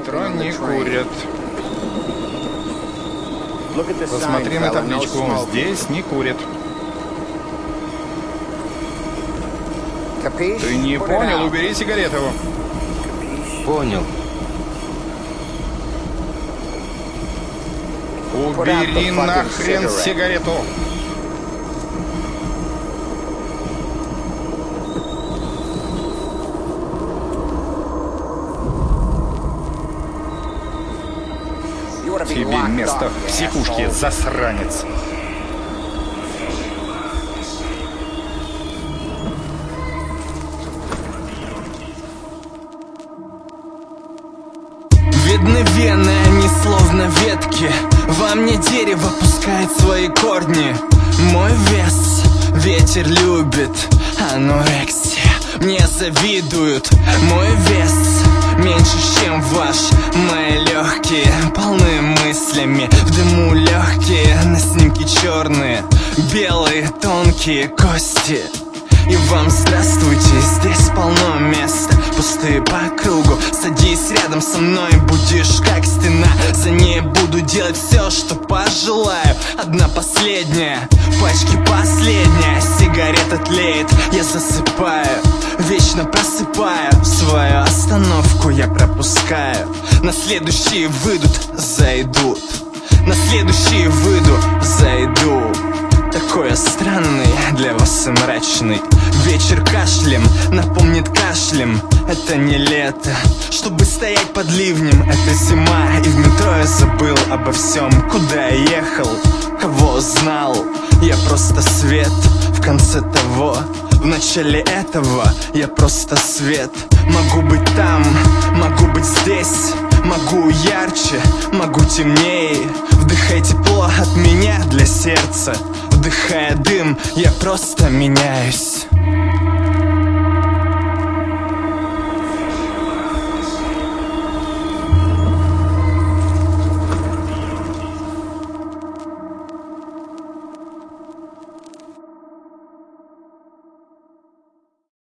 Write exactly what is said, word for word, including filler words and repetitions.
метро не курят. Посмотри на табличку. Здесь не курят. Ты не понял? Убери сигарету. Понял. Убери нахрен сигарету. Тебе место в психушке, засранец. Видны вены, они словно ветки. Во мне дерево пускает свои корни. Мой вес ветер любит, анорексия. Мне завидуют, мой вес меньше, чем ваш. Мои легкие полны мыслями. В дыму легкие, на снимке черные, белые тонкие кости. И вам здравствуйте, здесь полно места, пустые по кругу. Садись рядом со мной, будешь как стена. За ней буду делать все, что пожелаю. Одна последняя, пачки последняя. Сигарета тлеет, я засыпаю, вечно просыпаю. Свою остановку я пропускаю. На следующие выйдут, зайдут. На следующие выйду, зайду. Такой я странный, для вас и мрачный. Вечер кашлем напомнит кашлем. Это не лето, чтобы стоять под ливнем. Это зима, и в метро я забыл обо всем. Куда я ехал, кого знал. Я просто свет в конце того. В начале этого я просто свет. Могу быть там, могу быть здесь. Могу ярче, могу темнее. Вдыхай тепло от меня для сердца. Вдыхая дым, я просто меняюсь.